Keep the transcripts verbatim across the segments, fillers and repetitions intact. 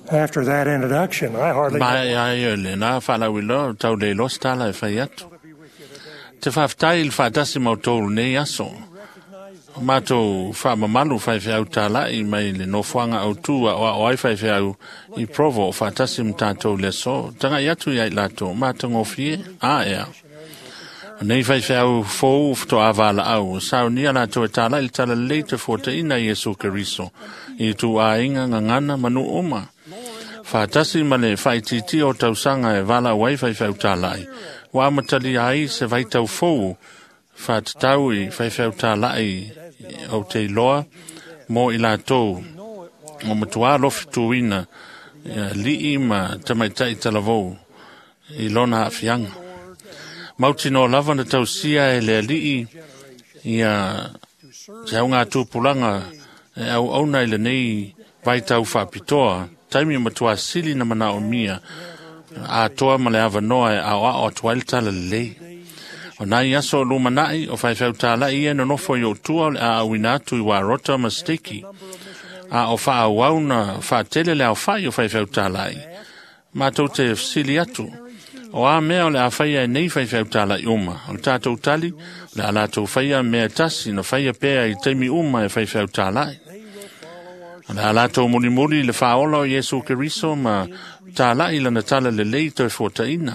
After that introduction, I hardly Mai ai le na fala wilo tau le los tala e fai atu. Te whaftai il whatasi mau tōru nei aso. Mato whamamalu whai whiau tala i mai le no whanga au tua o ai whai whiau i provo whatasi mtātou le so. Tanga i atu iai lato, mata ngofie, a ea. Nei whai whiau fōu fto avala au, sao nia lato e tala il tala leite fōta ina Yesu Keriso. I tu a inga ngangana manu oma. Whatasi male whai titi o tausanga e vala wai whai whiau talai. Wa matali ai se vai tau fōu. Whatau i whai whiau talai o te loa mo i la tōu. O matua lofi tuina li i ma tamaitai talavou i lona awhianga. Mauti no lava na tausia e le li i i a te au ngā tūpulanga e au auna i le nei vai tau whapitoa. Taimi matua sili na mana o mia a toa male ava noa e au a o tuail tala lei. O nai aso lumanai o whai whiau tala i e no nofo i o tua le a awinatu i wa rota masteki. A o wha au au na wha tele le au whai o whai whiau tala i. Mātou te sili atu. O a mea o le a whaia e nei whai whiau tala i uma. O le tātou tali le a lātou whaia mea tasi na whaia pēa i teimi uma e whai whiau tala i. Le a lātou muli muli le whaola o Yesu Keriso ma tala i lana tala le leito e fōtaina.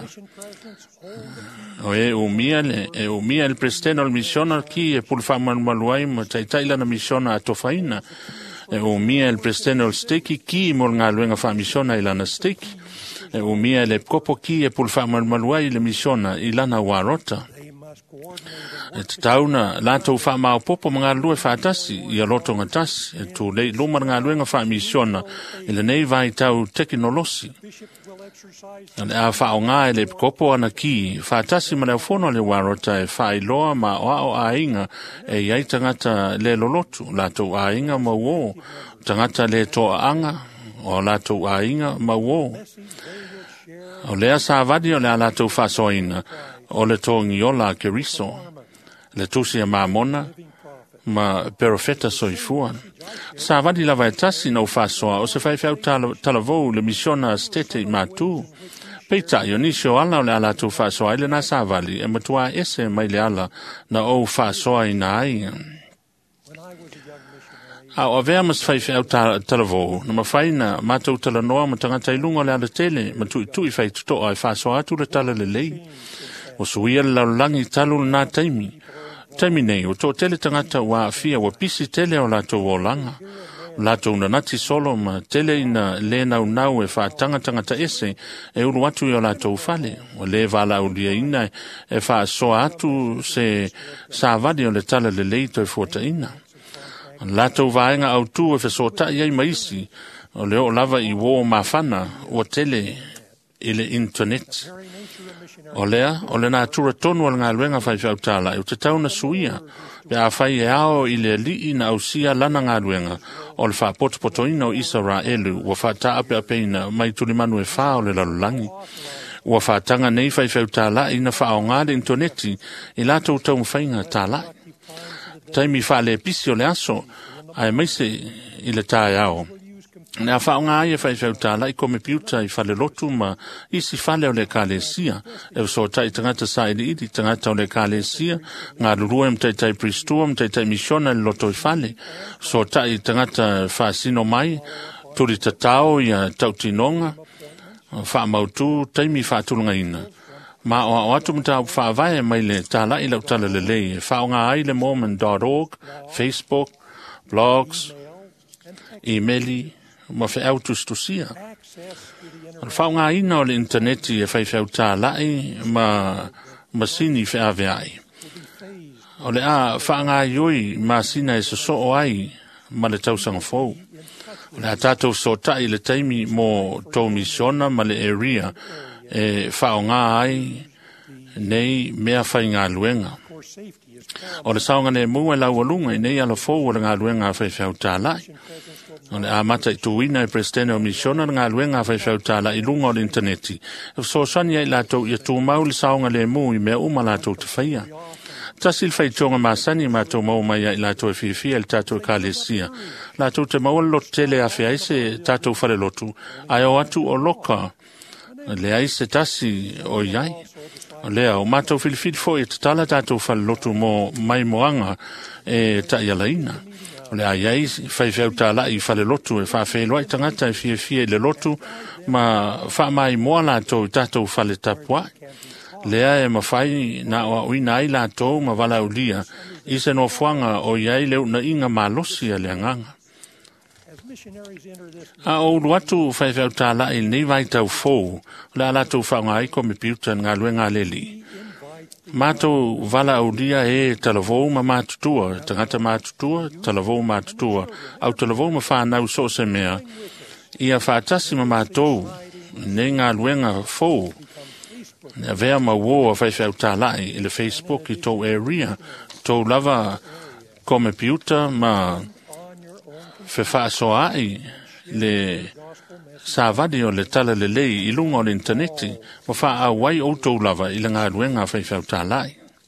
O e umia le, e umia il presidente o missiona ki e pulfa manualuai ma taitai lana missiona a tofaina. E umia il presidente o steki ki mo ngā luenga wha missiona i lana steki. E umia le kopo ki e pulfa manualuai le missiona i lana warota. E te tauna lātou wha mao popo mga lue whātasi i a loto ngatasi. E tu le luma ngā luenga wha missiona i le nei vai tau teknolosi. Le a wha o ngā e le kopo ana ki whātasi ma leo whono le warota e wha iloa ma o ao a inga e iai tangata le lolotu. Lātou a inga ma uo, tangata le toa anga o lātou a inga ma uo. O lea sa vadi o le a lātou wha soina o le tongi ola Keriso. Le tusi a mamona ma perofeta soifua. Sa vadi lava e tasi no fasoa o se fai fiau talavou le misiona stete i matu. Peita i onisio ala o le ala tu fasoa ile na sa vali e matua ese mai le ala na o fasoa i na ai. A o vea mas fai fiau talavou na mawhai na matou talanoa ma tangata ilunga le ala tele ma tu i tu i fai tutoa i fasoa atu le tala le lei. O suia le laulangi talu na taimi. Taimi nei, o tō tele tangata wa fia wa pisi tele o lato o langa. Lato una nati solo ma tele ina le nau nau e wha tanga tangata ese e uru atu i o lato ufale. O le vala u lia ina e wha soa atu se sa vadi o le tala le leito e fota ina. Lato vaenga au tu e fesota iai maisi o leo lava i wo mafana o tele ile internet. O lea, o le nā tura tonu al ngā luenga whai whiau tāla, e o te tauna suia, pe a whai e ao i le li i na ausia lana ngā luenga, o le wha potopotoina o Israelu, ua wha ta ape apeina mai tulimanu e wha o le lalulangi. Ua wha tanga nei whai whiau tāla i na wha o ngā le interneti, i lātou tau mwhainga tāla. Taimi wha le pisi o le aso, ai maise i le tāi ao. Nea wha o ngā ia whai whiau tāla i kome piuta i whale lotu ma isi whale o le kālesia. E so tai tangata sa ili iti tangata o le kālesia, ngā rurua mtai tai pristua, mtai tai misiona le loto i whale. So tai tangata wha sino mai, turi tatao i a tautinonga, wha mautu, taimi wha tulunga ina. Ma o o atu mta wha avae mai le tāla i lau tala le lei. Wha o ngā aile moment dot org, Facebook, blogs, e-maili, ma fe autus tu sia. Al fa nga ina o le interneti e fai fau tā lai ma masini fe ave ai. O le a fa nga ioi ma sina e so o ai ma le tausanga fau. O le a tātou so tai le taimi mo tō misiona ma le area e fa nga ai nei mea fai ngā luenga. O le saonga ne mua lau alunga i nei ala fau o le ngā luenga fai fau tā lai. O le a mata i tuina e presidente o misiona ngā luenga fai fau tāla i lunga o le interneti. E so sani ai lātou i a tū mau le saonga le mu i mea uma lātou te whaia. tasil fai tonga masani mato mau mai ai la to fi fi el tato kalesia la to te mau lo tele a fi se tato fare lotu ai o atu o loka le ai se tasi o iai le o mato fil fil foi tala tato fare lotu mo mai moanga e ta yalaina le ai ai fai fai tala i fare lotu e fa fe lo tangata fi fi le lotu ma fa mai mo la to tato fare tapwa lea e mawhai na o uina ai la tō ma wala ulia i se no fuanga o iai leo na inga malosi a lea nganga. A o luatu whai whau tā lai nei vai tau fōu la la tō whaunga ai ko me piuta ngā luenga leli. Mātou wala ulia e talavou ma mātutua, tangata mātutua, talavou mātutua, au talavou ma whanau so se mea, ia whātasi ma mātou, nei ngā luenga fōu, na vea ma wo fai fai utalai i le Facebook i tō area tō lava computer ma fe fa so ai le savadi o le tala le lei i lunga o le interneti ma fa a wai o tō lava i le ngā ruenga fai fai utalai.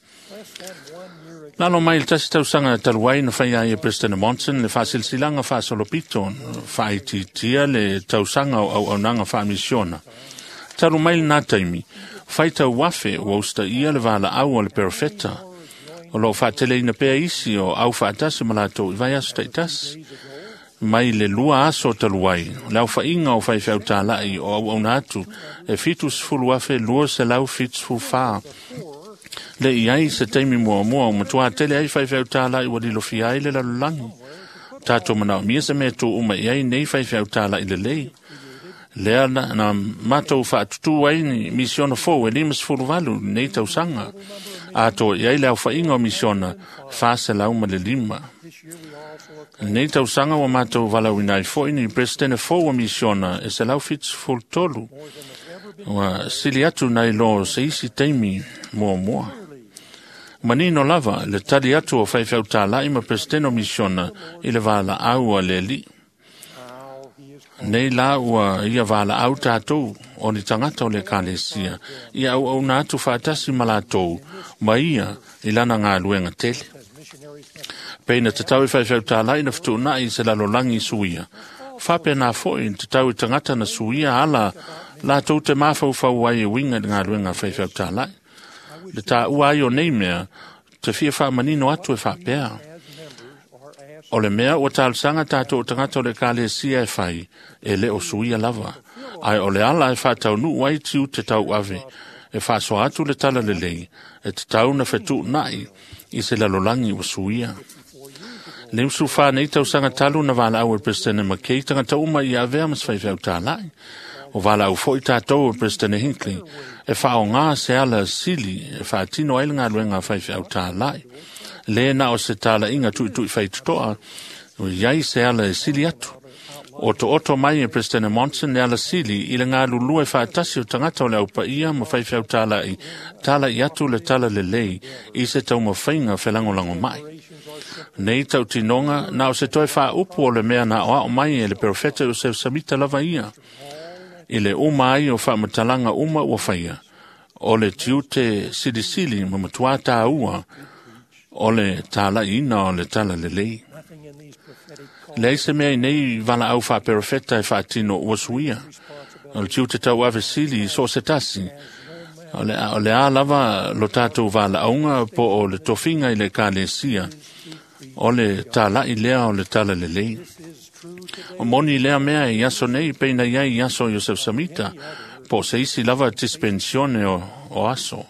Lalo mai il tasi tau sanga taluai na fai ai e President Monson le fa silsilanga fa solopito fa iti tia le tau sanga au au nanga fa misiona. Talu mai na taimi faita wafe o usta ia le vala au o le perfetta. O lo fatele ina pea isi o au fatasi malato i vai asu taitasi. Mai le lua aso taluai, lau fa inga o fai fau talai o au au natu, e fitus fulu wafe lua se lau fitus fu fa. Le iai se teimi mua mua o matua tele ai fai fau talai o dilo fi ai le lalulangi. Tato manao mia se me tu uma iai nei fai fau talai le lei. Lea na, na matou whaatutu ai ni misiona fōu e limas furuwalu nei tau sanga. A to iai leo whainga o misiona whaase lauma le lima. Nei tau sanga wa matou walau inai fōi ni presidene fōu o misiona e se lau fits full tolu. Wa sili atu nai lo se isi teimi mua mua. Manino lava le tali atu o whaifau tāla ima presidene o misiona i le wala aua le li. Nei la ua ia wala au tātou o ni tangata o le kālesia, ia au au nātu whaatasi malatou, ma ia i lana ngā luenga tele. Peina te tau i whaiwhau tālai na whatu nai se lalolangi suia. Whape nā fōi te tau i tangata na suia ala la tau te mawhau whau ai e winga ngā luenga whaiwhau tālai. Le tā ua ai o nei mea, te fia wha manino atu e whapea. O le mea o tal sanga tātou o tangata o le kālesia e whai, e le o suia lava. Ai o le ala e whātau nu wai tiu te tau ave, e whāso atu le tala le lei, e te tau na whetu nai, i se lalolangi o suia. Le usu wha nei tau sanga talu na wala au e Presidene Makei, tangata uma i avea mas whaifau tālai. O wala au fo i tātou e Presidene Hinckley, e wha o ngā se ala sili, e wha tino ailanga luenga whaifau tālai. Le na o se tala inga tui tui whai tutoa, o iai se ala e sili atu. O to oto mai e Presidene Monson le ala sili, i le ngā lulu e whaatasi o tangata o le aupa ia ma whai whiau tala i, tala i atu le tala le lei, i se tau ma whainga whelangolango mai. Nei tau tinonga, na o se toi wha upu o le mea na o ao mai e le perfeta o se samita lava ia. I le uma ai o wha matalanga uma ua whaia. O le tiute sili sili ma matuata ua, o le tala ina o le tala le lei. Lei se mea nei vala au wha perfetta e wha tino ua suia. O le tiu te tau ave sili so se tasi. O le, o le a lava lo tātou vala aunga po o le tofinga i le kālesia. O le tala i lea o le tala le lei. O moni lea mea i aso nei peina iai i aso Joseph Samita po se isi lava dispensione o, o aso.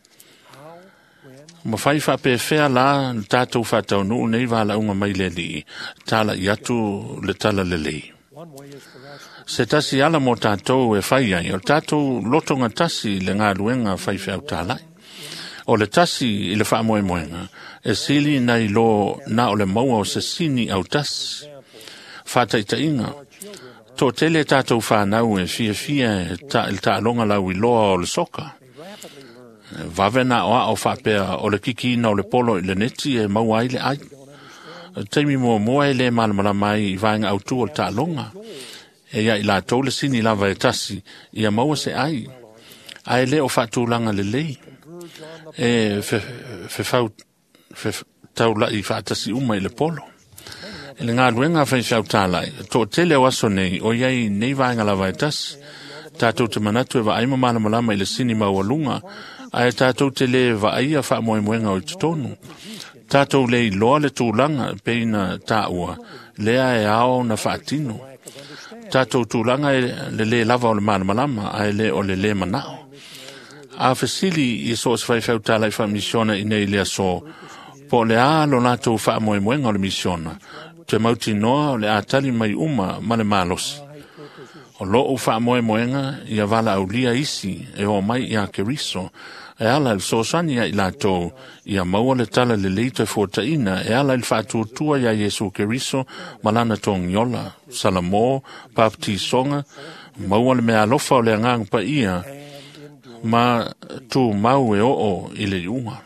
Ma fai fa pe fea la tātou whatau nu nei wala unga mai le li, tala i atu le tala le lei. Se tasi ala mo tātou e whai ai, o tātou lotonga tasi le ngā luenga whai whiau tālai. O le tasi i le wha moe moenga, e sili nei lo na o le maua o se sini au tasi. Whata i ta inga, tō tele tātou whanau e fia fia e ta il ta alonga lau i loa o le soka. Vavena oa o whapea o le kiki na o le polo i le neti e mau ai le ai. Teimi mua mua e le malamala mai i vaenga au tu o le tālonga. E ia i la tau le sini lava e tasi i a maua se ai. Ai le o whatūlanga le lei. E fe, fe fau taula i whaatasi uma i le polo. E le ngā ruenga whai whiau tālai, tō tele o aso nei, o iai nei vāinga la vaitas, tātou te manatu e wa aima mana malama i le sini maualunga, ai tātou te le wa aia wha moe moenga o i tonu. Tātou le i loa le tūlanga peina tāua, lea e ao na whaatino. Tātou tūlanga e le le lava o le mana malama, ai le o le le manao. A fesili i so se whai whiau tālai wha misiona i nei lea so, po le a lo lātou wha moe moenga o le misiona, te mauti noa o le a tali mai uma ma le malosi. O lo u wha moe moenga i a wala au lia isi e o mai i a keriso, e ala il sosani i lātou i a maua le tala le leito e fuataina, e ala il whaatuatua i a Jesu keriso malana tōng yola, salamo, papti songa, maua le mea alofa o le angang pa ia, ma tu mau e o o i le iunga.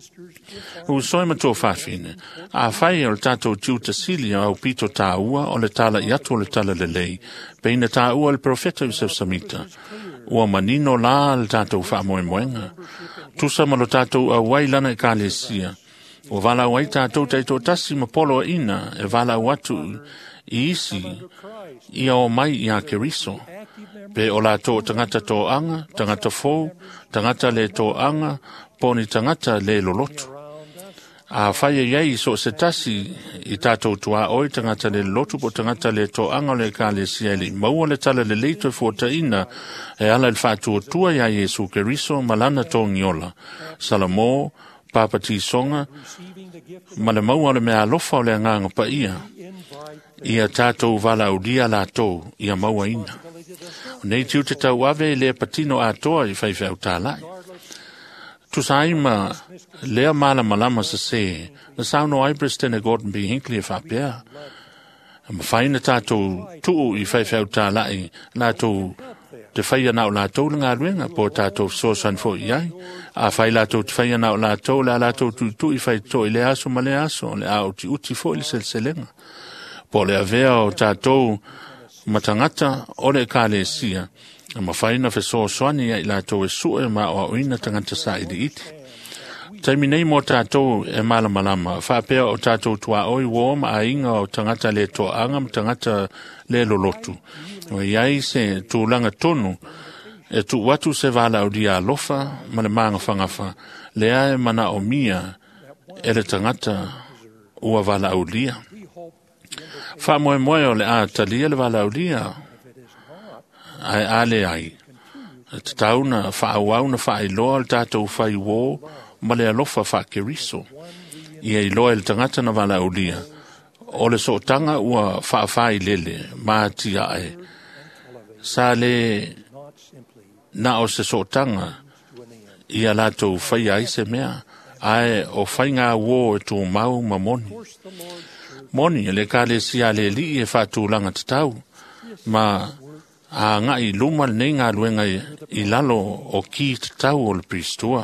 U soima tō whawhine, a whai o le tātou tiu tasili au pito tā ua o le tala i atu o le tala le lei, peina tā ua le profeta Yusef Samita, ua manino la le tātou whamoe moenga. Tusa ma lo tātou a wailana e kālesia, o vala wai tātou taito tasi ma polo ina e vala watu i isi i o mai i a keriso. Pe o la tō tangata tō anga, tangata fōu, tangata le tō anga, poni tangata le lolotu. A whaia iei so se tasi i tātou tua oi tangata le lolotu po tangata le tō anga le ka le siele. Maua le tala le leito e fuata ina e ala il whātua tua ia Jesu keriso malana tō ngiola. Salamo, papati songa, ma le maua le mea alofa o le nganga pa ia. Ia tātou vala au dia la tō ia maua ina. Nei tiu te tau ave le patino a toa i whaiwhau tālai. Tu saima lea mala malama sa se, na sauno aibris tene Gordon B. Hinckley e whapea. Ma whaina tātou tuu i whaiwhau tālai, nā tō te whaia nao lātou le ngā ruenga, po tātou sosan fo i ai. A whai lātou te whaia nao lātou, la lātou tu tu i whai tō i le aso ma le aso, le au ti uti fo i le selselenga. Po le avea o tātou matangata o le kāle sia, ma whaina fe so soani i lātou e sue ma o oina tangata sa i di iti. Taimi nei mo tātou e mala malama, whapea o tātou tua oi wo ma a inga o tangata le to anga ma tangata le lolotu. O iai se tūlanga tonu, e tu watu se wala o dia alofa, ma le maanga whangafa, le ae mana o mia, e le tangata ua wala o lia. Wha moe moe o le a talia le wala o lia, ai ale ai. Te tauna wha auauna wha iloa le tātou whai wō, ma le alofa wha keriso. Ia iloa le tangata na wala o lia. O le so tanga ua wha whai lele, maa tia ai. Sa le na o se so tanga, ia lātou whai ai se mea, ai o whai ngā wō e tō mau ma moni. Moni le ka le sia le li e whātūlanga te tau, ma a ngā i luma nei ngā luenga i lalo o ki te tau o le pristua.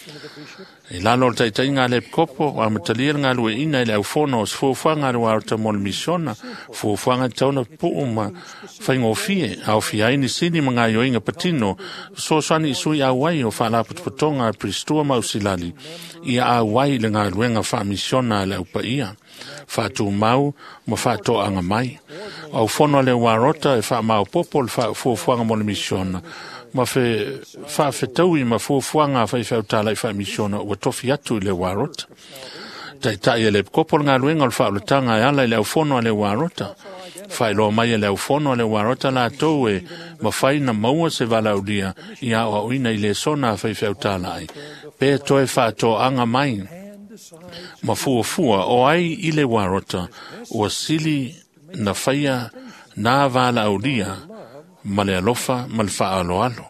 I lalo o taitai ngā le kopo, a matalia ngā lue ina i le au whono o sfuwhanga rua o ta mo le misiona, fuwhanga tauna puu ma whaingo fie, au fia ini sini mga ioinga patino, so swani isui a wai o whalaput patonga pristua mausilali, ia a wai le ngā luenga wha misiona le au pa ia. Whātū mau, ma whātō anga mai. Au whono le warota e wha mau popo le fuwhanga mo le misiona. Ma fe wha whetaui ma fuwhanga whai whau tālai wha misiona ua tofi atu i le warota. Tai tai e le kopol ngā ruenga o le whao le tanga e ala i le au whono le warota. Whai loa mai e le au whono le warota la tau e ma whai na maua se walau lia i a o ina i le sona whai whau tālai. Pē toi whātō anga mai. Ma fua fua o ai i le warota ua sili na whaia nā wala au lia ma le alofa ma le wha alo alo.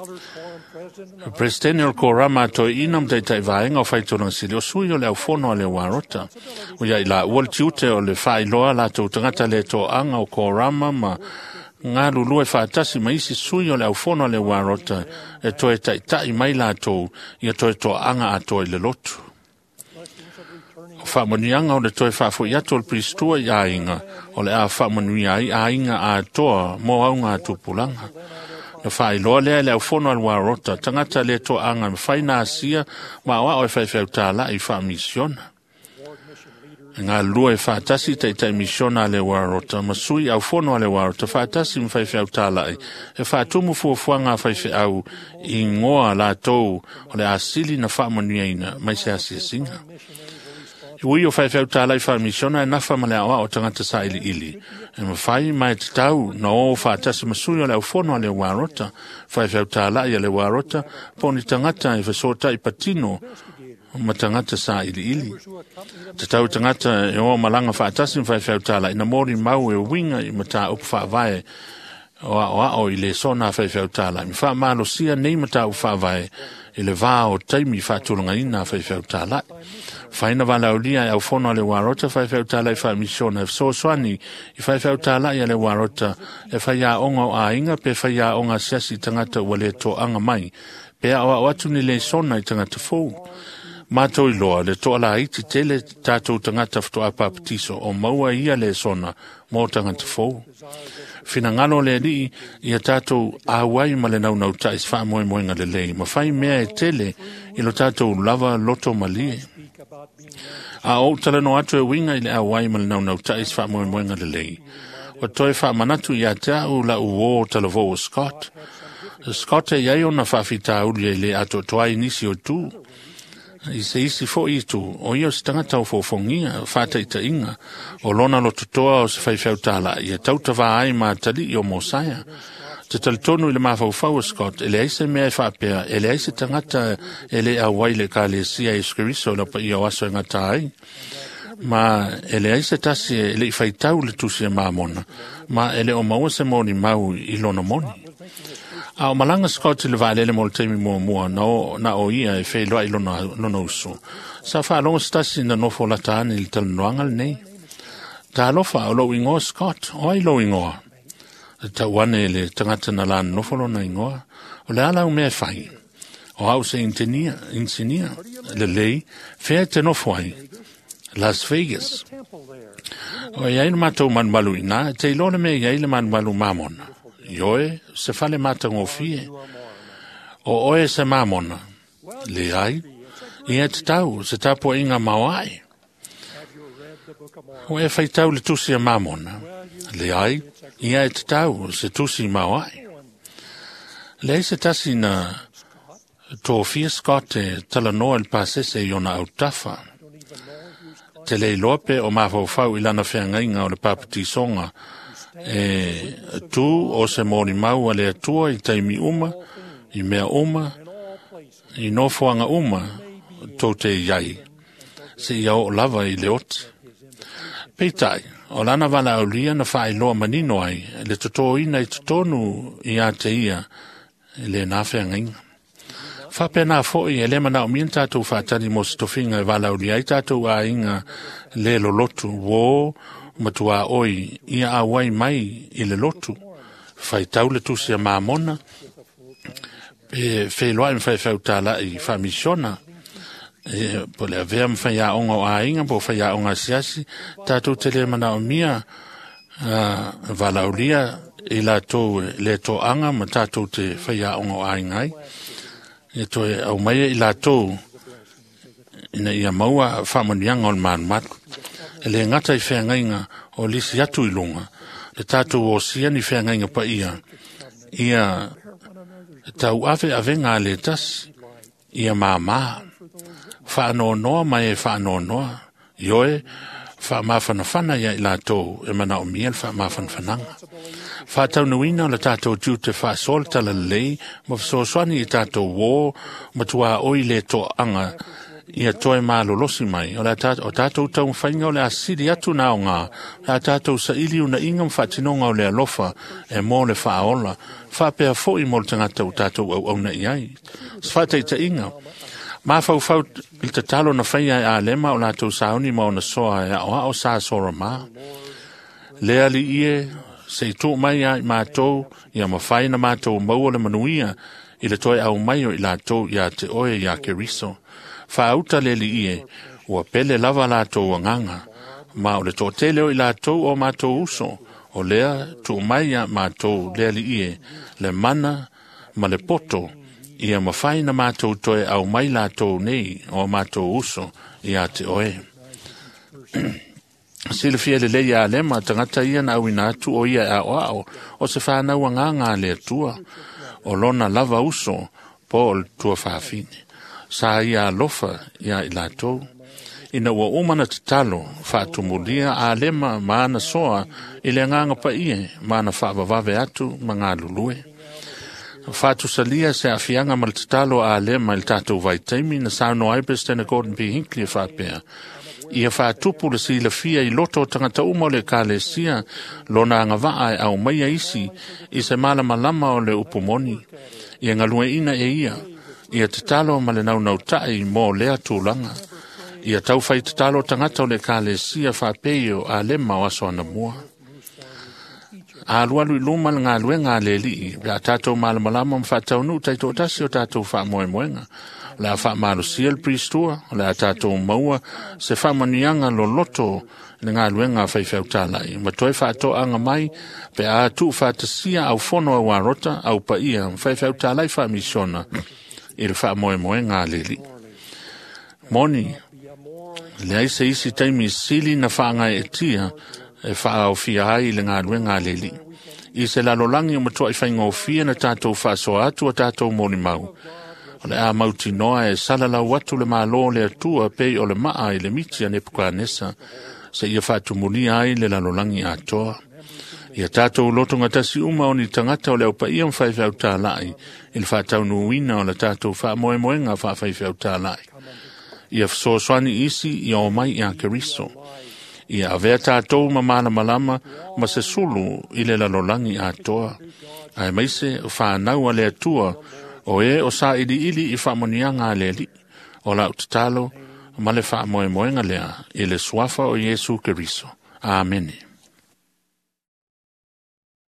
Presidente o korama to inam te tai vaenga o whaitona sili o sui o le au whono le warota. O ia i la uol tiute o le whailoa la tau tangata le to anga o korama ma ngā lulu e whaatasi ma isi sui o le au whono le warota e toe tai tai mai la tau i a toe to anga a toe le lotu. Whamanianga o le toi whafo i ato le pristua i ainga, o le a whamania i ainga a toa mo aunga tupulanga. Na whai loa lea le au whono al warota, tangata le to anga me whaina asia, ma oa oi whai whau tāla i whamisiona. Ngā lua e whaatasi te te misiona le warota, ma sui au whono le warota, whaatasi mwhai whiau tālai, e whaatumu fuafua ngā whai whiau i ngoa la tau o le asili na whaamanuaina, mai se asia singa. Ui o whai whiau tālai wha misiona e nawha ma le awa o tangata sa ili ili. E ma whai mai te tau na o whaatasi ma sui o le au whono le warota, whai whiau tālai a le warota, poni tangata e whasota i patino, ma tangata sa ili ili. Te tau tangata e o malanga whaatasi mwhai whiau tālai, na mori mau e winga i mata upu whaavae o a o i le sona whai whiau tālai. Mi wha malo sia nei mata upu whaavae i le vā o taimi whaatulanga ina whai whiau tālai. Whaina wala o lia e au whono le warota whai whiau tālai wha misiona e so swani i whai whiau tālai a le warota e whai a onga o a inga pe whai a onga siasi tangata ua le to anga mai pe a o atu ni le sona i tangata fōu. Mātou i loa, le toa la iti tele tātou tangata whto a papatiso o maua ia le sona mō tangata fōu. Whina ngano le li i a tātou āwai ma le nau nau tais wha moe moenga le lei. Ma whai mea e tele i lo tātou lava loto malie. A o tala no atu e winga i le āwai ma le nau nau tais wha moe moenga le lei. O toi wha manatu i a tāu la uo tala vō Scott. Scott e iai ona whawhita uli e le ato toai nisi o tū. I se isi fo i tu, o ia se tangata o fofongia, whata i ta inga, o lona lo tutoa o se whaiwhau tāla, i a tautawha ai mā tali i o Mosaya. Te talitonu i le mawhau whau Scott, ele aise mea e whapea, ele aise tangata ele a waile ka le sia e skiriso la pa i o aso e ngata ai. Ma ele aise tasi ele i whaitau le tusi e mamona, ma ele o maua se moni mau i lona moni. A o malanga Scott le vaalele mo le teimi mua mua na o, na o ia e whai loa i lona, lona usu. Sa wha alonga stasi na nofo la taane i tala noanga le nei. Ta alofa o lo ingoa Scott, o ai lo ingoa. Ta wane le tangata na lan nofo lona ingoa. O le ala o mea whai. O au se intinia, insinia, le lei, whea te nofo ai. Las Vegas. O iai le matou manumalu ina, te ilone mea iai le manumalu mamona. Ioe, se fale mata ngofie. O oe se mamona. Le ai. I e te tau, se tapo inga mawai. O e fai tau le tusi a mamona. Le ai. I e te tau, se tusi mawai. Le se tasi na tō fia Scott e tala noa il pasese i ona autafa. Te le lope o mawhau ilana whiangainga o le papati songa. E tu o se mori mau ale atua i taimi uma, i mea uma, i nofoanga uma, tō te iai, se ia o lava i le oti. Peitai, o lana wala au lia na whae loa manino ai, le toto ina i totonu i a te ia, le nāwhea ngainga. Whape nā fōi e le mana o mien tātou whātani mo stofinga e wala au lia i tātou a inga le lolotu, wō, matua oi ia awai mai i le lotu fai tau le tusi a mamona e fei loa im fai fai utala i fa misiona e po le avea mwhai a onga o a inga po fai a onga siasi tātou te le mana o mia uh, valaulia i la tō le tō anga ma tātou te fai a onga o a inga ai e to e au mai i la tō ina ia maua whamanianga o le manu matu e le ngata i whengainga o lisi atu i lunga. Le tātou o sia ni whengainga pa ia. Ia tau ave ave ngā le tas. Ia mā mā. Whaano noa mai e whaano noa. Ioe, wha mawhana whana ia i lātou e mana o miel wha mawhana whananga. Whātau nuina o le tātou tiu te wha sol tala lei ma whasoswani i tātou wō ma tua oi le to anga ia toe malo losi mai o la tato o tato tau whainga o le asiri atu na o ngā la tato sa ili una ingam whatinonga o le alofa e mō le whaola whapea fo i mō le tangata o tato au au na iai swhata i ta inga ma fau fau il te talo na whaia e a lema o la tau sauni ma o na soa e o o sa sora ma le ali ie se i tō mai ai mātou ia ma whaina mātou maua le manuia i le toe au mai o i la tau ia te oe ia ke riso Whaauta le li ie, ua pele lava lātou anganga, ma o le tō teleo i lātou o mātou uso, o lea tu maia mātou lea li ie, le mana, ma le poto, ia mawhaina mātou toe au mai lātou nei o mātou uso i a te oe. Sile fia le leia le ma tangata ia na awina atu o ia a o o se whanau a nganga le tua o lona lava uso po o tua whawhine. Sa ia lofa ia i latou. Ina ua umana te talo whaatumulia a lema maana soa i le nganga pa ie maana whaavavave atu ma ngā lulue. Whaatu salia se a fianga mal te talo a lema il tātou vai taimi na sauno aibes tena Gordon B. Hinckley e whapea. Ia whaatupu le si la fia i loto tangata uma le ka le sia lona anga waa e au maia isi i se mala malama o le upumoni. Ia ngalue ina e ia. Ia te talo ma le nau nau tai mo lea tūlanga. Ia tau fai te talo tangata o le ka le sia whapeo a lema o aso ana mua. A lualu i luma ngā lue ngā le li, la tātou mala malama mwhatau nu taito tasi o tātou wha moe moenga. La wha maru siel pristua, la tātou maua se wha manianga lo loto le ngā lue ngā whaiwhau tālai. Ma toi wha to anga mai, pe a tu wha tasia au fono a warota, au pa ia, whaiwhau tālai wha misiona, i le wha moe moenga le li. Moni, le aise isi taimi sili na wha ngai e tia, e wha au fia ai le ngā lue ngā le li. I se lalolangi o matua i whaingo fia na tātou wha soa atu a tātou moni mau. O le a mauti noa e salala watu le malo le atua pei o le maa i le miti a nepuka nesa, se ia whatu muni ai le lalolangi a toa. Ia tātou loto ngatasi uma o ni tangata o le aupa ia mwhaiwhau tā lai, il whatau nuina o le tātou wha moe moenga wha whaiwhau tā lai. Ia so swani isi i o mai i a keriso. Ia avea tātou ma mana malama ma se sulu i le lalolangi a toa. Ai maise whanau a le atua o e o sa ili ili i whamonianga le li. O la utatalo ma le wha moe moenga lea i le swafa o Yesu Keriso. Amen.